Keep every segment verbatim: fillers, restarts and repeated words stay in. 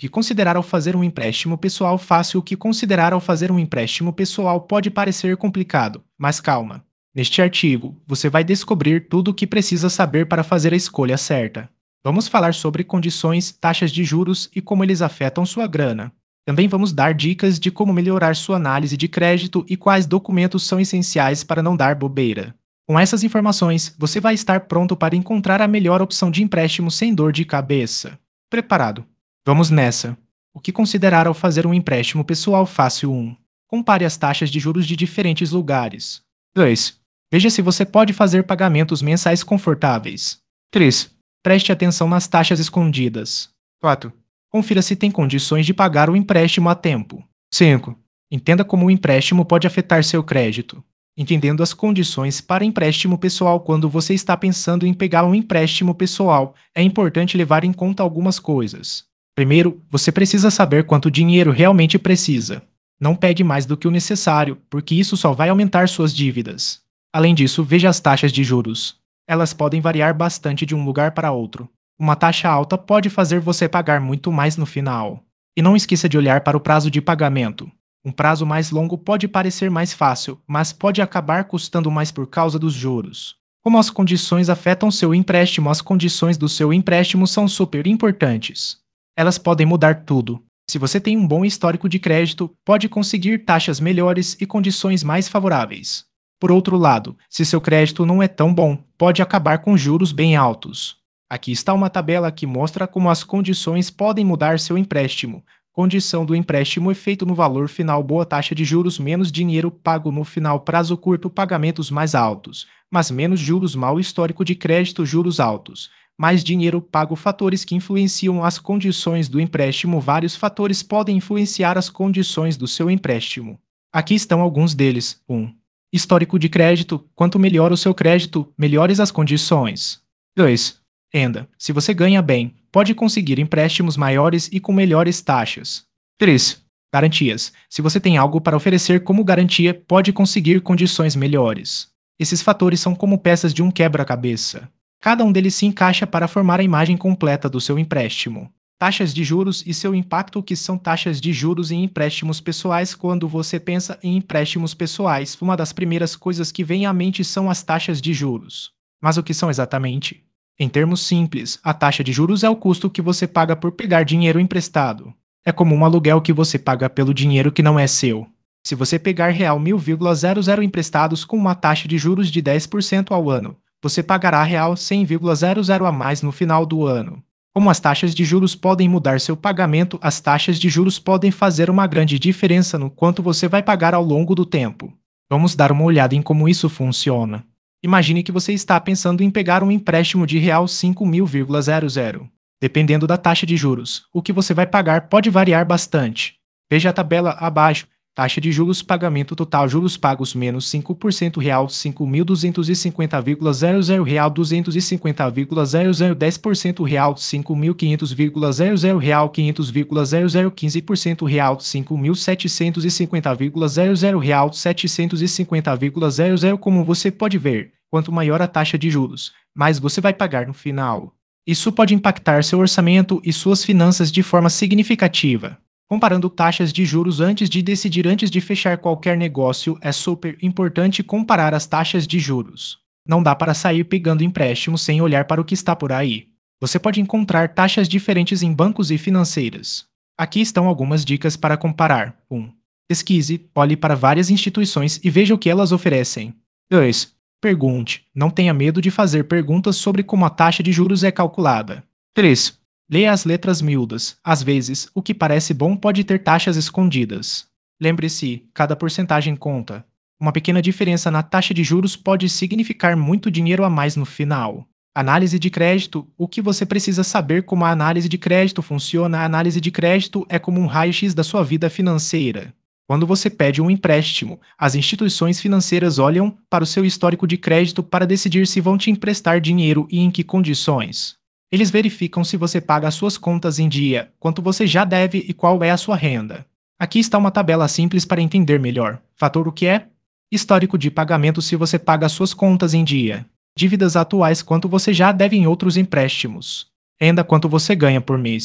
que considerar ao fazer um empréstimo pessoal fácil. O que considerar ao fazer um empréstimo pessoal pode parecer complicado, mas calma. Neste artigo, você vai descobrir tudo o que precisa saber para fazer a escolha certa. Vamos falar sobre condições, taxas de juros e como eles afetam sua grana. Também vamos dar dicas de como melhorar sua análise de crédito e quais documentos são essenciais para não dar bobeira. Com essas informações, você vai estar pronto para encontrar a melhor opção de empréstimo sem dor de cabeça. Preparado? Vamos nessa! O que considerar ao fazer um empréstimo pessoal fácil? um. Compare as taxas de juros de diferentes lugares. dois. Veja se você pode fazer pagamentos mensais confortáveis. três. Preste atenção nas taxas escondidas. quatro. Confira se tem condições de pagar o empréstimo a tempo. cinco. Entenda como o empréstimo pode afetar seu crédito. Entendendo as condições para empréstimo pessoal. Quando você está pensando em pegar um empréstimo pessoal, é importante levar em conta algumas coisas. Primeiro, você precisa saber quanto dinheiro realmente precisa. Não pegue mais do que o necessário, porque isso só vai aumentar suas dívidas. Além disso, veja as taxas de juros. Elas podem variar bastante de um lugar para outro. Uma taxa alta pode fazer você pagar muito mais no final. E não esqueça de olhar para o prazo de pagamento. Um prazo mais longo pode parecer mais fácil, mas pode acabar custando mais por causa dos juros. Como as condições afetam seu empréstimo? As condições do seu empréstimo são super importantes. Elas podem mudar tudo. Se você tem um bom histórico de crédito, pode conseguir taxas melhores e condições mais favoráveis. Por outro lado, se seu crédito não é tão bom, pode acabar com juros bem altos. Aqui está uma tabela que mostra como as condições podem mudar seu empréstimo. Condição do empréstimo: efeito no valor final, boa taxa de juros, menos dinheiro pago no final, prazo curto, pagamentos mais altos, mas menos juros, mau histórico de crédito, juros altos, mais dinheiro pago. Fatores que influenciam as condições do empréstimo. Vários fatores podem influenciar as condições do seu empréstimo. Aqui estão alguns deles. um. Histórico de crédito: quanto melhor o seu crédito, melhores as condições. dois. Renda: se você ganha bem, pode conseguir empréstimos maiores e com melhores taxas. três. Garantias: se você tem algo para oferecer como garantia, pode conseguir condições melhores. Esses fatores são como peças de um quebra-cabeça. Cada um deles se encaixa para formar a imagem completa do seu empréstimo. Taxas de juros e seu impacto. O que são taxas de juros em empréstimos pessoais? Quando você pensa em empréstimos pessoais, uma das primeiras coisas que vem à mente são as taxas de juros. Mas o que são exatamente? Em termos simples, a taxa de juros é o custo que você paga por pegar dinheiro emprestado. É como um aluguel que você paga pelo dinheiro que não é seu. Se você pegar real mil vírgula zero zero emprestados com uma taxa de juros de dez por cento ao ano, você pagará real cem vírgula zero zero a mais no final do ano. Como as taxas de juros podem mudar seu pagamento? As taxas de juros podem fazer uma grande diferença no quanto você vai pagar ao longo do tempo. Vamos dar uma olhada em como isso funciona. Imagine que você está pensando em pegar um empréstimo de real cinco mil vírgula zero zero. Dependendo da taxa de juros, o que você vai pagar pode variar bastante. Veja a tabela abaixo. Taxa de juros, pagamento total, juros pagos menos cinco por cento, real cinco mil duzentos e cinquenta vírgula zero zero, real duzentos e cinquenta vírgula zero zero, dez por cento, real cinco mil e quinhentos vírgula zero zero, real quinhentos vírgula zero zero, quinze por cento, real cinco mil setecentos e cinquenta vírgula zero zero, real setecentos e cinquenta vírgula zero zero. Como você pode ver, quanto maior a taxa de juros, mais você vai pagar no final. Isso pode impactar seu orçamento e suas finanças de forma significativa. Comparando taxas de juros antes de decidir. Antes de fechar qualquer negócio, é super importante comparar as taxas de juros. Não dá para sair pegando empréstimo sem olhar para o que está por aí. Você pode encontrar taxas diferentes em bancos e financeiras. Aqui estão algumas dicas para comparar. um. Pesquise, olhe para várias instituições e veja o que elas oferecem. dois. Pergunte. Não tenha medo de fazer perguntas sobre como a taxa de juros é calculada. três. Leia as letras miúdas. Às vezes, o que parece bom pode ter taxas escondidas. Lembre-se, cada porcentagem conta. Uma pequena diferença na taxa de juros pode significar muito dinheiro a mais no final. Análise de crédito. O que você precisa saber como a análise de crédito funciona? A análise de crédito é como um raio-x da sua vida financeira. Quando você pede um empréstimo, as instituições financeiras olham para o seu histórico de crédito para decidir se vão te emprestar dinheiro e em que condições. Eles verificam se você paga as suas contas em dia, quanto você já deve e qual é a sua renda. Aqui está uma tabela simples para entender melhor. Fator: o que é? Histórico de pagamento: se você paga as suas contas em dia. Dívidas atuais: quanto você já deve em outros empréstimos. Renda: quanto você ganha por mês.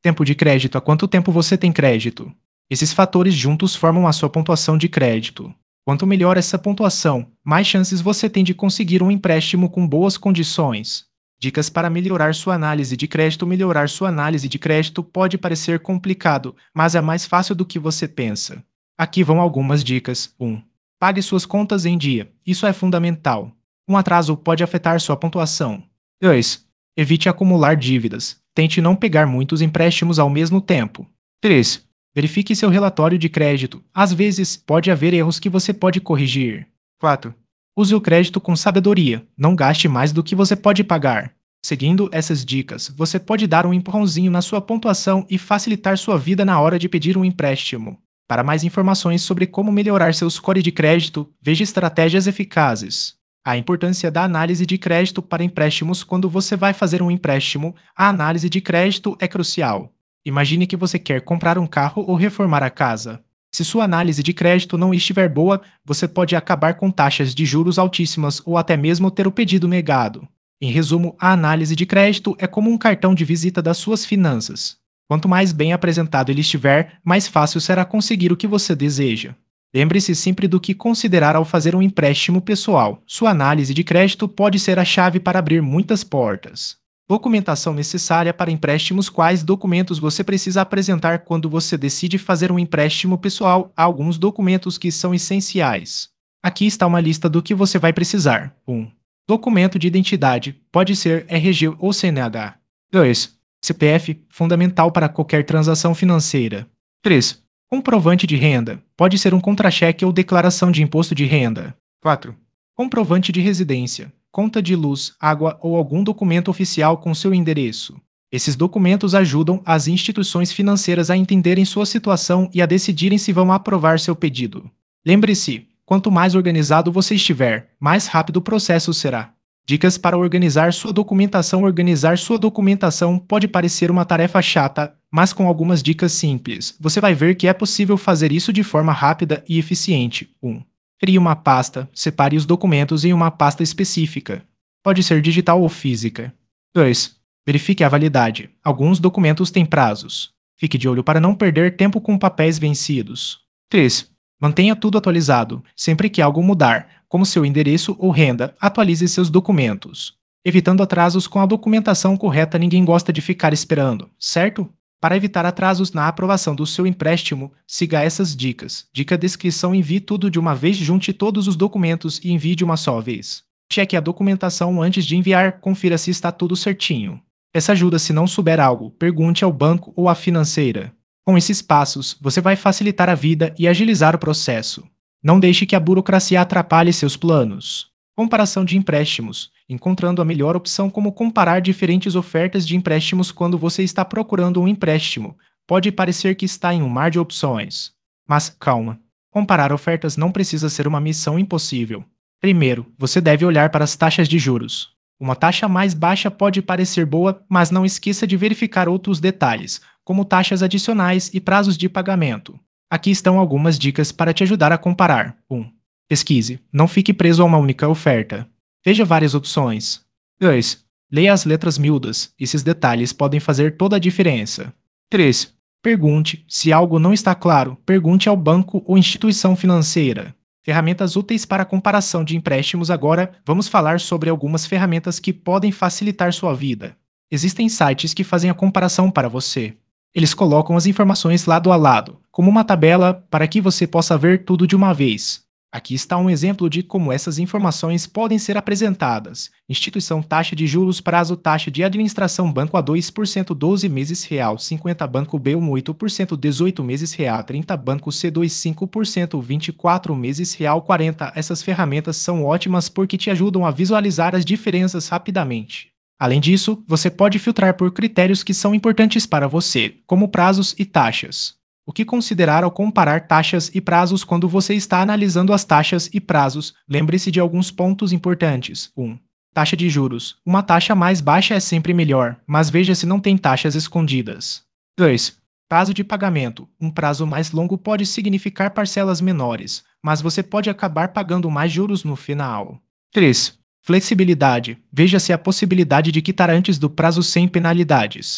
Tempo de crédito: há quanto tempo você tem crédito? Esses fatores juntos formam a sua pontuação de crédito. Quanto melhor essa pontuação, mais chances você tem de conseguir um empréstimo com boas condições. Dicas para melhorar sua análise de crédito: melhorar sua análise de crédito pode parecer complicado, mas é mais fácil do que você pensa. Aqui vão algumas dicas. um. Pague suas contas em dia. Isso é fundamental. Um atraso pode afetar sua pontuação. dois. Evite acumular dívidas. Tente não pegar muitos empréstimos ao mesmo tempo. três. Verifique seu relatório de crédito. Às vezes, pode haver erros que você pode corrigir. quatro. Use o crédito com sabedoria. Não gaste mais do que você pode pagar. Seguindo essas dicas, você pode dar um empurrãozinho na sua pontuação e facilitar sua vida na hora de pedir um empréstimo. Para mais informações sobre como melhorar seu score de crédito, veja estratégias eficazes. A importância da análise de crédito para empréstimos: quando você vai fazer um empréstimo, a análise de crédito é crucial. Imagine que você quer comprar um carro ou reformar a casa. Se sua análise de crédito não estiver boa, você pode acabar com taxas de juros altíssimas ou até mesmo ter o pedido negado. Em resumo, a análise de crédito é como um cartão de visita das suas finanças. Quanto mais bem apresentado ele estiver, mais fácil será conseguir o que você deseja. Lembre-se sempre do que considerar ao fazer um empréstimo pessoal. Sua análise de crédito pode ser a chave para abrir muitas portas. Documentação necessária para empréstimos: quais documentos você precisa apresentar quando você decide fazer um empréstimo pessoal? Há alguns documentos que são essenciais. Aqui está uma lista do que você vai precisar. um. Documento de identidade. Pode ser R G ou C N H. dois. C P F, fundamental para qualquer transação financeira. três. Comprovante de renda. Pode ser um contra-cheque ou declaração de imposto de renda. quatro. Comprovante de residência. Conta de luz, água ou algum documento oficial com seu endereço. Esses documentos ajudam as instituições financeiras a entenderem sua situação e a decidirem se vão aprovar seu pedido. Lembre-se, quanto mais organizado você estiver, mais rápido o processo será. Dicas para organizar sua documentação. Organizar sua documentação pode parecer uma tarefa chata, mas com algumas dicas simples, você vai ver que é possível fazer isso de forma rápida e eficiente. um. Crie uma pasta. Separe os documentos em uma pasta específica. Pode ser digital ou física. dois. Verifique a validade. Alguns documentos têm prazos. Fique de olho para não perder tempo com papéis vencidos. três. Mantenha tudo atualizado. Sempre que algo mudar, como seu endereço ou renda, atualize seus documentos. Evitando atrasos com a documentação correta. Ninguém gosta de ficar esperando, certo? Para evitar atrasos na aprovação do seu empréstimo, siga essas dicas. Dica: descrição: envie tudo de uma vez. Junte todos os documentos e envie de uma só vez. Cheque a documentação antes de enviar. Confira se está tudo certinho. Peça ajuda se não souber algo. Pergunte ao banco ou à financeira. Com esses passos, você vai facilitar a vida e agilizar o processo. Não deixe que a burocracia atrapalhe seus planos. Comparação de empréstimos. Encontrando a melhor opção. Como comparar diferentes ofertas de empréstimos quando você está procurando um empréstimo? Pode parecer que está em um mar de opções. Mas, calma. Comparar ofertas não precisa ser uma missão impossível. Primeiro, você deve olhar para as taxas de juros. Uma taxa mais baixa pode parecer boa, mas não esqueça de verificar outros detalhes, como taxas adicionais e prazos de pagamento. Aqui estão algumas dicas para te ajudar a comparar. um. Pesquise. Não fique preso a uma única oferta. Veja várias opções. dois. Leia as letras miúdas. Esses detalhes podem fazer toda a diferença. três. Pergunte. Se algo não está claro, pergunte ao banco ou instituição financeira. Ferramentas úteis para comparação de empréstimos. Agora, vamos falar sobre algumas ferramentas que podem facilitar sua vida. Existem sites que fazem a comparação para você. Eles colocam as informações lado a lado, como uma tabela, para que você possa ver tudo de uma vez. Aqui está um exemplo de como essas informações podem ser apresentadas. Instituição: taxa de juros, prazo, taxa de administração, banco A dois por cento, doze meses real, cinquenta, banco B um oito por cento, dezoito meses real, trinta, banco C dois cinco por cento, vinte e quatro meses real, quarenta. Essas ferramentas são ótimas porque te ajudam a visualizar as diferenças rapidamente. Além disso, você pode filtrar por critérios que são importantes para você, como prazos e taxas. O que considerar ao comparar taxas e prazos? Quando você está analisando as taxas e prazos, lembre-se de alguns pontos importantes. um. Taxa de juros. Uma taxa mais baixa é sempre melhor, mas veja se não tem taxas escondidas. dois. Prazo de pagamento. Um prazo mais longo pode significar parcelas menores, mas você pode acabar pagando mais juros no final. três. Flexibilidade. Veja se há possibilidade de quitar antes do prazo sem penalidades.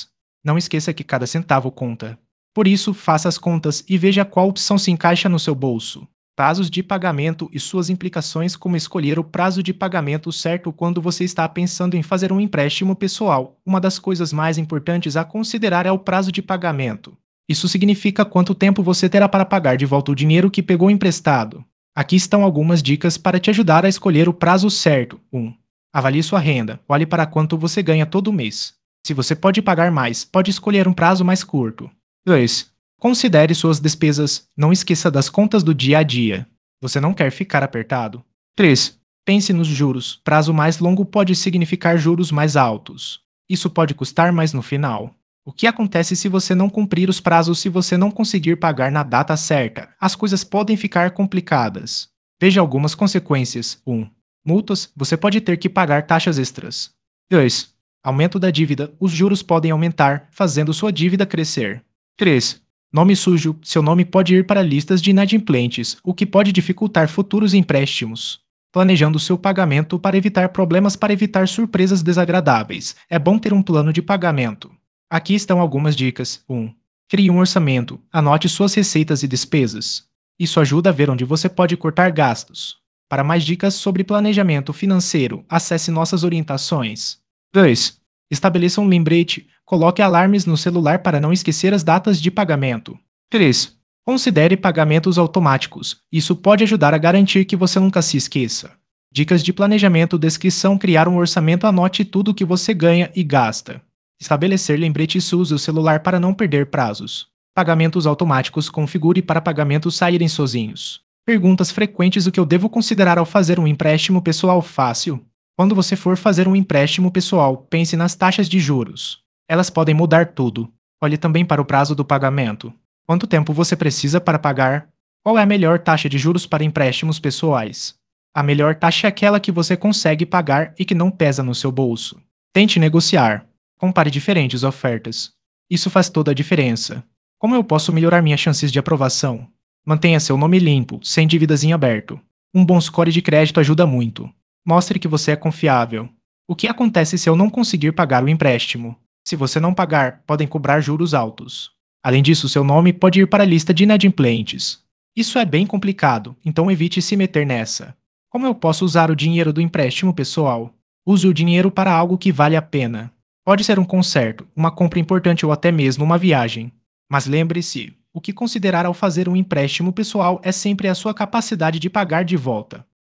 Não esqueça que cada centavo conta. Por isso, faça as contas e veja qual opção se encaixa no seu bolso. Prazos de pagamento e suas implicações, como escolher o prazo de pagamento certo quando você está pensando em fazer um empréstimo pessoal. Uma das coisas mais importantes a considerar é o prazo de pagamento. Isso significa quanto tempo você terá para pagar de volta o dinheiro que pegou emprestado. Aqui estão algumas dicas para te ajudar a escolher o prazo certo. um. Avalie sua renda. Olhe para quanto você ganha todo mês. Se você pode pagar mais, pode escolher um prazo mais curto. dois. Considere suas despesas. Não esqueça das contas do dia a dia. Você não quer ficar apertado. três. Pense nos juros. Prazo mais longo pode significar juros mais altos. Isso pode custar mais no final. O que acontece se você não cumprir os prazos, se você não conseguir pagar na data certa? As coisas podem ficar complicadas. Veja algumas consequências. um. Multas. Você pode ter que pagar taxas extras. dois. Aumento da dívida. Os juros podem aumentar, fazendo sua dívida crescer. três. Nome sujo. Seu nome pode ir para listas de inadimplentes, o que pode dificultar futuros empréstimos. Planejando seu pagamento para evitar problemas, para evitar surpresas desagradáveis. É bom ter um plano de pagamento. Aqui estão algumas dicas. um. Crie um orçamento. Anote suas receitas e despesas. Isso ajuda a ver onde você pode cortar gastos. Para mais dicas sobre planejamento financeiro, acesse nossas orientações. dois. Estabeleça um lembrete. Coloque alarmes no celular para não esquecer as datas de pagamento. três. Considere pagamentos automáticos. Isso pode ajudar a garantir que você nunca se esqueça. Dicas de planejamento, descrição, criar um orçamento, anote tudo o que você ganha e gasta. Estabelecer lembretes, use o celular para não perder prazos. Pagamentos automáticos, configure para pagamentos saírem sozinhos. Perguntas frequentes: o que eu devo considerar ao fazer um empréstimo pessoal fácil? Quando você for fazer um empréstimo pessoal, pense nas taxas de juros. Elas podem mudar tudo. Olhe também para o prazo do pagamento. Quanto tempo você precisa para pagar? Qual é a melhor taxa de juros para empréstimos pessoais? A melhor taxa é aquela que você consegue pagar e que não pesa no seu bolso. Tente negociar. Compare diferentes ofertas. Isso faz toda a diferença. Como eu posso melhorar minhas chances de aprovação? Mantenha seu nome limpo, sem dívidas em aberto. Um bom score de crédito ajuda muito. Mostre que você é confiável. O que acontece se eu não conseguir pagar o empréstimo? Se você não pagar, podem cobrar juros altos. Além disso, seu nome pode ir para a lista de inadimplentes. Isso é bem complicado, então evite se meter nessa. Como eu posso usar o dinheiro do empréstimo pessoal? Use o dinheiro para algo que vale a pena. Pode ser um concerto, uma compra importante ou até mesmo uma viagem. Mas lembre-se, o que considerar ao fazer um empréstimo pessoal é sempre a sua capacidade de pagar de volta.